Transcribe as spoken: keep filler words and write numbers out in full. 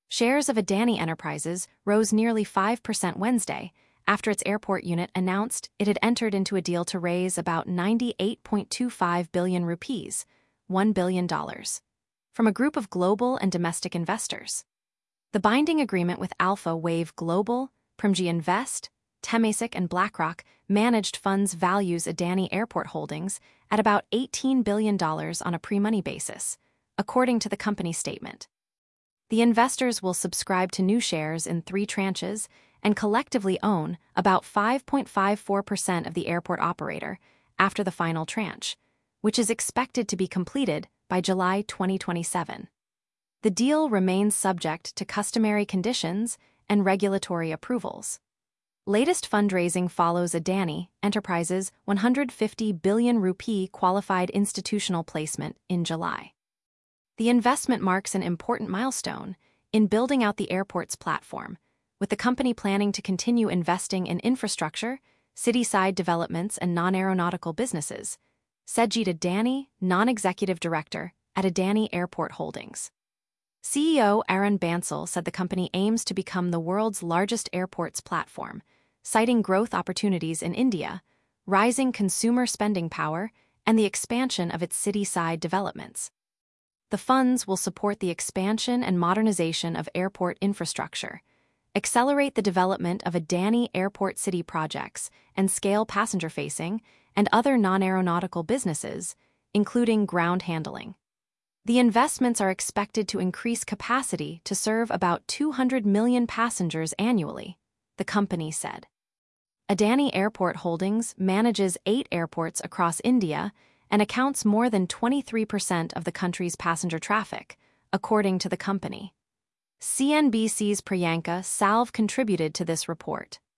Shares of Adani Enterprises rose nearly five percent Wednesday after its airport unit announced it had entered into a deal to raise about ninety-eight point two five billion rupees, one billion dollars, from a group of global and domestic investors. The binding agreement with Alpha Wave Global, Primji Invest, Temasek, and BlackRock managed funds values Adani Airport Holdings at about eighteen billion dollars on a pre-money basis, according to the company statement. The investors will subscribe to new shares in three tranches and collectively own about five point five four percent of the airport operator after the final tranche, which is expected to be completed by July twenty twenty-seven. The deal remains subject to customary conditions and regulatory approvals. Latest fundraising follows Adani Enterprises' one hundred fifty billion rupee qualified institutional placement in July. The investment marks an important milestone in building out the airport's platform, with the company planning to continue investing in infrastructure, city-side developments, and non-aeronautical businesses, said Jeet Adani, non-executive director at Adani Airport Holdings. C E O Arun Bansal said the company aims to become the world's largest airports platform, citing growth opportunities in India, rising consumer spending power, and the expansion of its city-side developments. The funds will support the expansion and modernization of airport infrastructure, accelerate the development of Adani Airport City projects, and scale passenger-facing and other non-aeronautical businesses, including ground handling. The investments are expected to increase capacity to serve about two hundred million passengers annually, the company said. Adani Airport Holdings manages eight airports across India and accounts more than twenty-three percent of the country's passenger traffic, according to the company. C N B C's Priyanka Salve contributed to this report.